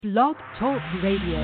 Blog Talk Radio.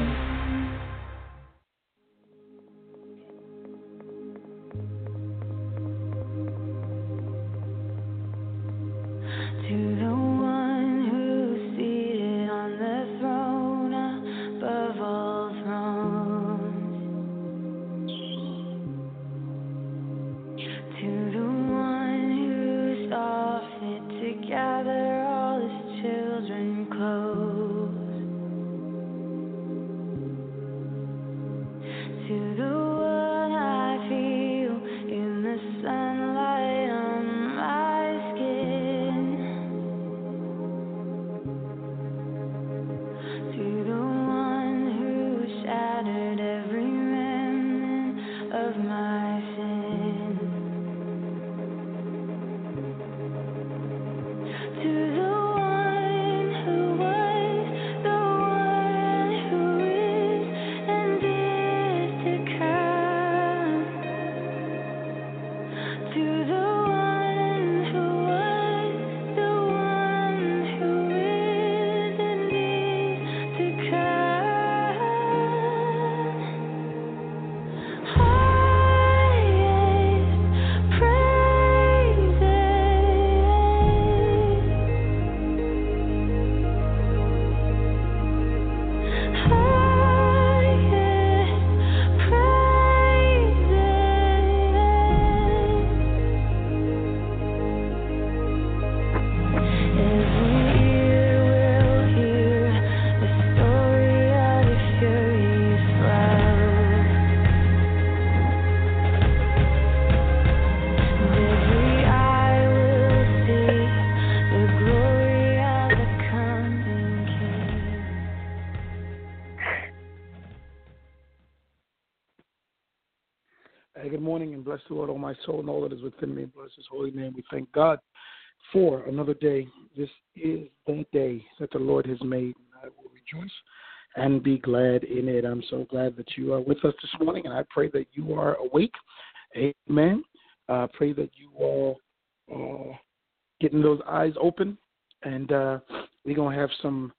Good morning, and bless the Lord, all my soul, and all that is within me. Bless his holy name. We thank God for another day. This is the day that the Lord has made, and I will rejoice and be glad in it. I'm so glad that you are with us this morning, and I pray that you are awake. Amen. I pray that you are getting those eyes open, and we're going to have some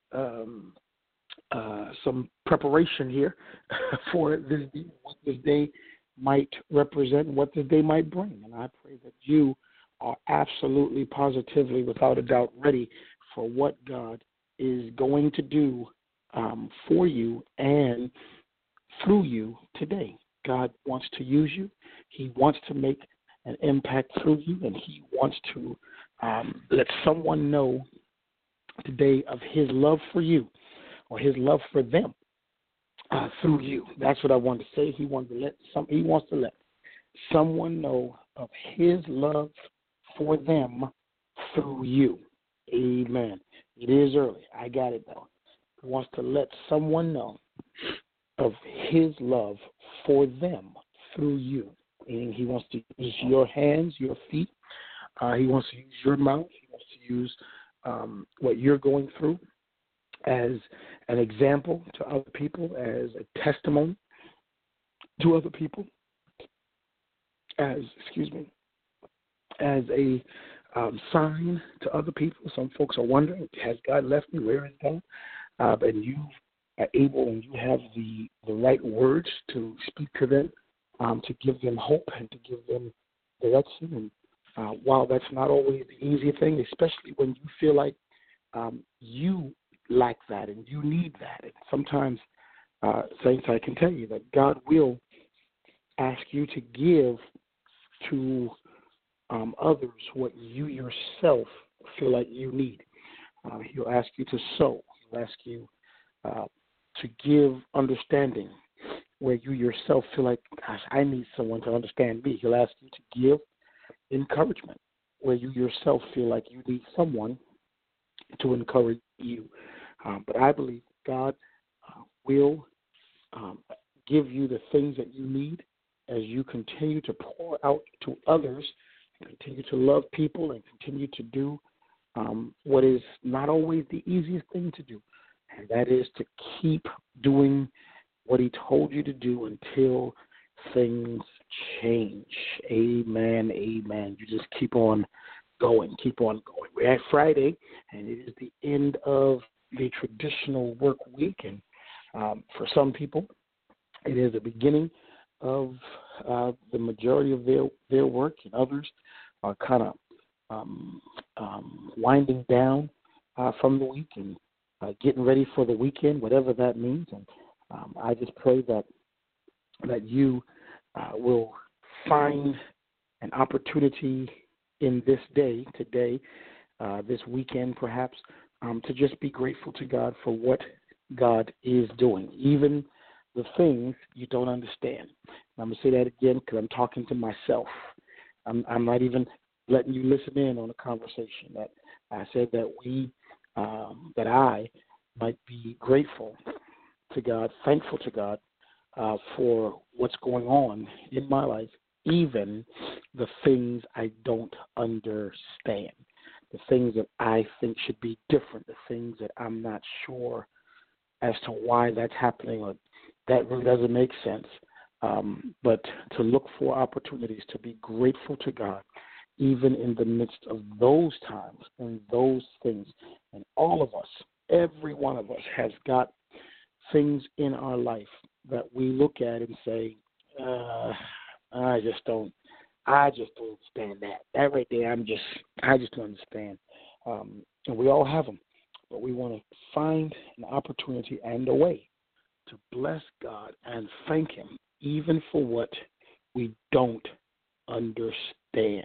preparation here for this day, what this day might represent, what this day might bring. And I pray that you are absolutely, positively, without a doubt, ready for what God is going to do for you and through you today. God wants to use you. He wants to make an impact through you, and he wants to let someone know today of his love for you or his love for them. Through you. That's what I wanted to say. He wants to let someone know of his love for them through you. Amen. It is early. I got it though. He wants to let someone know of his love for them through you. And he wants to use your hands, your feet. He wants to use your mouth. He wants to use what you're going through as an example to other people, as a testimony to other people, as a sign to other people. Some folks are wondering, has God left me? Where is God? And you are able, and you have the right words to speak to them, to give them hope and to give them direction. And while that's not always the easy thing, especially when you feel like you lack that and you need that. And sometimes, saints, I can tell you that God will ask you to give to others what you yourself feel like you need. He'll ask you to sow. He'll ask you to give understanding where you yourself feel like, gosh, I need someone to understand me. He'll ask you to give encouragement where you yourself feel like you need someone to encourage you. But I believe God will give you the things that you need as you continue to pour out to others, continue to love people, and continue to do what is not always the easiest thing to do, and that is to keep doing what he told you to do until things change. Amen, amen. You just keep on going, keep on going. We're at Friday, and it is the end of the traditional work week, and for some people, it is the beginning of the majority of their work, and others are kind of winding down from the week and getting ready for the weekend, whatever that means. And I just pray that you will find an opportunity in this day, today, this weekend perhaps, to just be grateful to God for what God is doing, even the things you don't understand. I'm going to say that again because I'm talking to myself. I'm not even letting you listen in on the conversation. That I said that I might be grateful to God, thankful to God for what's going on in my life, even the things I don't understand, the things that I think should be different, the things that I'm not sure as to why that's happening or that really doesn't make sense. But to look for opportunities to be grateful to God, even in the midst of those times and those things. And all of us, every one of us has got things in our life that we look at and say, I just don't understand that. That right there, I just don't understand. And we all have them, but we want to find an opportunity and a way to bless God and thank Him, even for what we don't understand.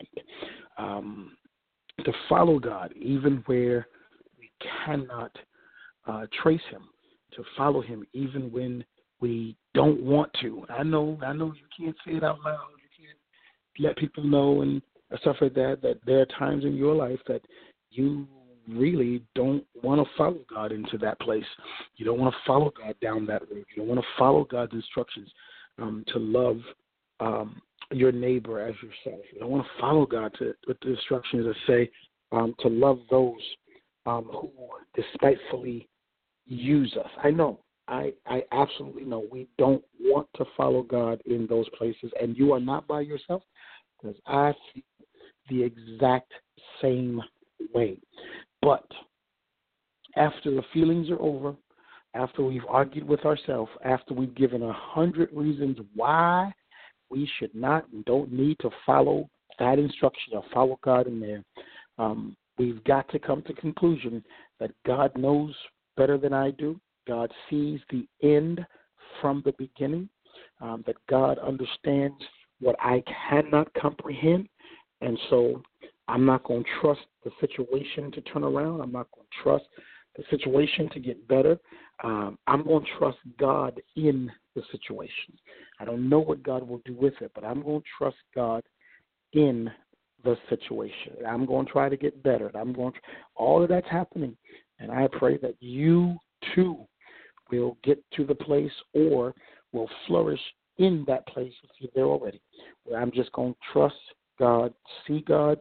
To follow God, even where we cannot trace Him, to follow Him, even when we don't want to. I know you can't say it out loud. You can't let people know and stuff like that, that there are times in your life that you really don't want to follow God into that place. You don't want to follow God down that road. You don't want to follow God's instructions to love your neighbor as yourself. You don't want to follow God with the instructions that say to love those who despitefully use us. I know. I absolutely know we don't want to follow God in those places, and you are not by yourself, because I feel the exact same way. But after the feelings are over, after we've argued with ourselves, after we've given 100 reasons why we should not and don't need to follow that instruction or follow God in there, we've got to come to the conclusion that God knows better than I do. God sees the end from the beginning, that God understands what I cannot comprehend. And so I'm not going to trust the situation to turn around. I'm not going to trust the situation to get better. I'm going to trust God in the situation. I don't know what God will do with it, but I'm going to trust God in the situation. I'm going to try to get better. All of that's happening. And I pray that you too will get to the place or will flourish in that place if you're there already, where I'm just going to trust God, see God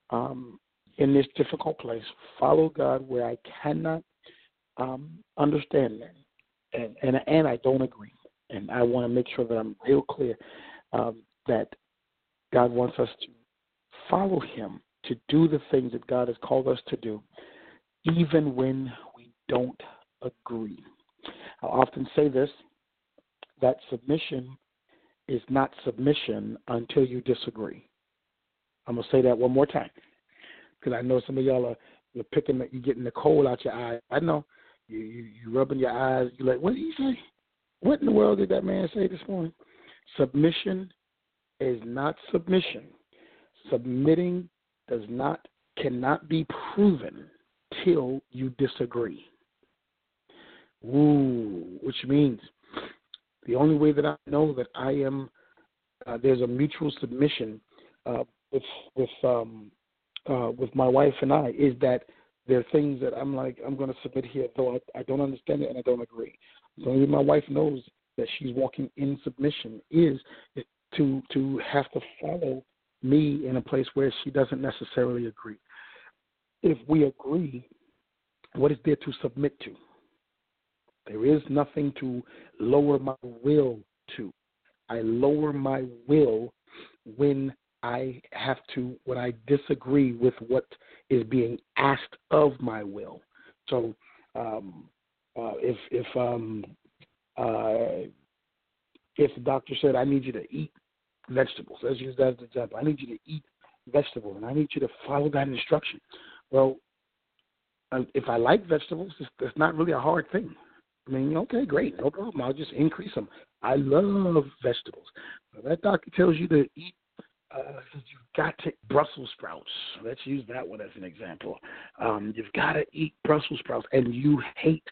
in this difficult place, follow God where I cannot understand that, and I don't agree. And I want to make sure that I'm real clear that God wants us to follow Him, to do the things that God has called us to do, even when we don't agree. I often say this, that submission is not submission until you disagree. I'm going to say that one more time, because I know some of y'all you're getting the coal out your eyes. I know. You rubbing your eyes. You're like, what did he say? What in the world did that man say this morning? Submission is not submission. Submitting cannot be proven till you disagree. Which means the only way that I know that I am, there's a mutual submission with my wife and I, is that there are things that I'm like, I'm going to submit here, though I don't understand it and I don't agree. The only way my wife knows that she's walking in submission is to have to follow me in a place where she doesn't necessarily agree. If we agree, what is there to submit to? There is nothing to lower my will to. I lower my will when I disagree with what is being asked of my will. So If the doctor said, I need you to eat vegetables, let's use that as an example. I need you to eat vegetables, and I need you to follow that instruction. Well, if I like vegetables, it's not really a hard thing. I mean, okay, great, no problem. I'll just increase them. I love vegetables. If that doctor tells you to eat, you've got to Brussels sprouts. Let's use that one as an example. You've got to eat Brussels sprouts, and you hate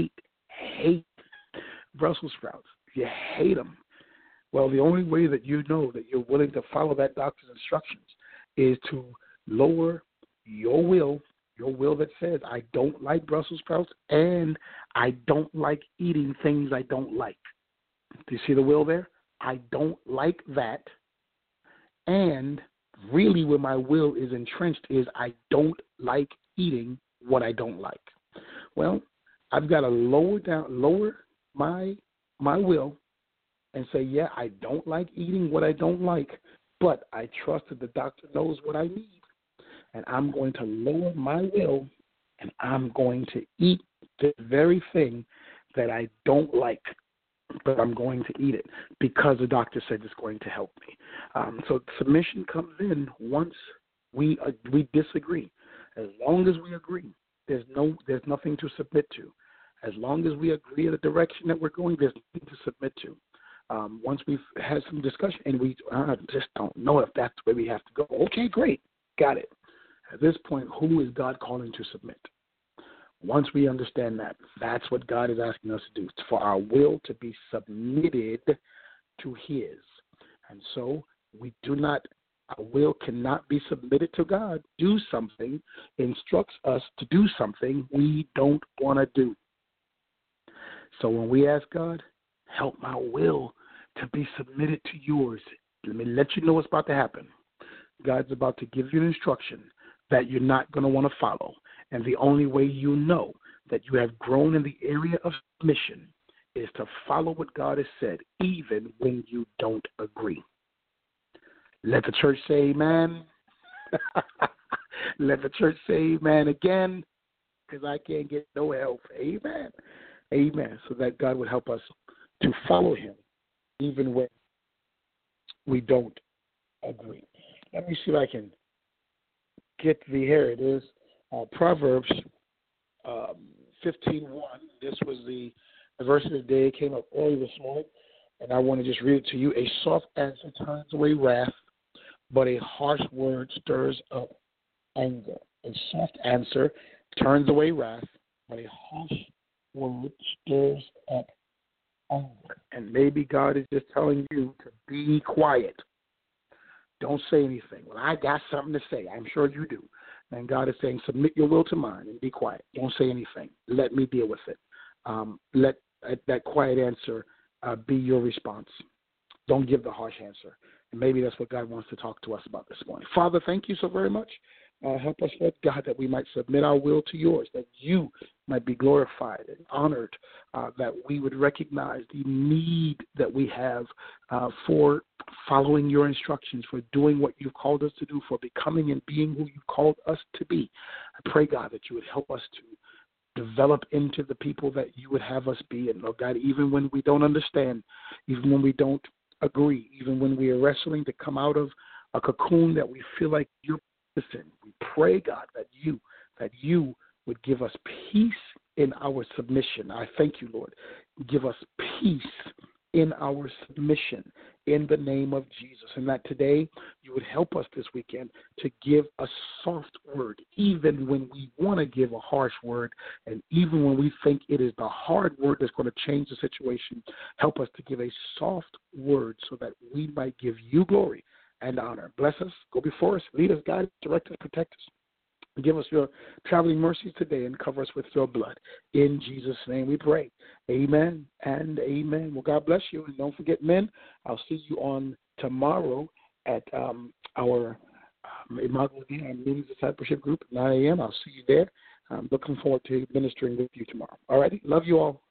Brussels sprouts. You hate them. Well, the only way that you know that you're willing to follow that doctor's instructions is to lower your will that says, I don't like Brussels sprouts and I don't like eating things I don't like. Do you see the will there? I don't like that. And really where my will is entrenched is I don't like eating what I don't like. Well, I've got to lower my will and say, yeah, I don't like eating what I don't like, but I trust that the doctor knows what I need. And I'm going to lower my will, and I'm going to eat the very thing that I don't like, but I'm going to eat it because the doctor said it's going to help me. So submission comes in once we disagree. As long as we agree, there's nothing to submit to. As long as we agree in the direction that we're going, there's nothing to submit to. Once we've had some discussion and we just don't know if that's the way we have to go, okay, great, got it. At this point, who is God calling to submit? Once we understand that, that's what God is asking us to do, for our will to be submitted to His. And so our will cannot be submitted to God. Do something, instructs us to do something we don't want to do. So when we ask God, help my will to be submitted to yours, let me let you know what's about to happen. God's about to give you an instruction that you're not going to want to follow. And the only way you know that you have grown in the area of submission is to follow what God has said, even when you don't agree. Let the church say amen. Let the church say amen again, because I can't get no help. Amen. Amen. So that God would help us to follow Him, even when we don't agree. Let me see if I can get here it is, Proverbs 15:1. This was the verse of the day. It came up early this morning, and I want to just read it to you. A soft answer turns away wrath, but a harsh word stirs up anger. A soft answer turns away wrath, but a harsh word stirs up anger. And maybe God is just telling you to be quiet. Don't say anything. Well, I got something to say. I'm sure you do. And God is saying, submit your will to mine and be quiet. Don't say anything. Let me deal with it. Let that quiet answer be your response. Don't give the harsh answer. And maybe that's what God wants to talk to us about this morning. Father, thank you so very much. Help us, Lord God, that we might submit our will to yours, that you might be glorified and honored, that we would recognize the need that we have for following your instructions, for doing what you've called us to do, for becoming and being who you've called us to be. I pray, God, that you would help us to develop into the people that you would have us be. And, Lord God, even when we don't understand, even when we don't agree, even when we are wrestling to come out of a cocoon that we feel like you're in, we pray, God, that you would give us peace in our submission. I thank you, Lord. Give us peace in our submission in the name of Jesus. And that today you would help us this weekend to give a soft word, even when we want to give a harsh word, and even when we think it is the hard word that's going to change the situation. Help us to give a soft word so that we might give you glory and honor. Bless us, go before us, lead us, guide us, direct us, protect us. Give us your traveling mercies today and cover us with your blood. In Jesus' name we pray. Amen and amen. Well, God bless you. And don't forget, men, I'll see you on tomorrow at our Imago Dei, our Men's Discipleship Group at 9 a.m. I'll see you there. I'm looking forward to ministering with you tomorrow. All righty. Love you all.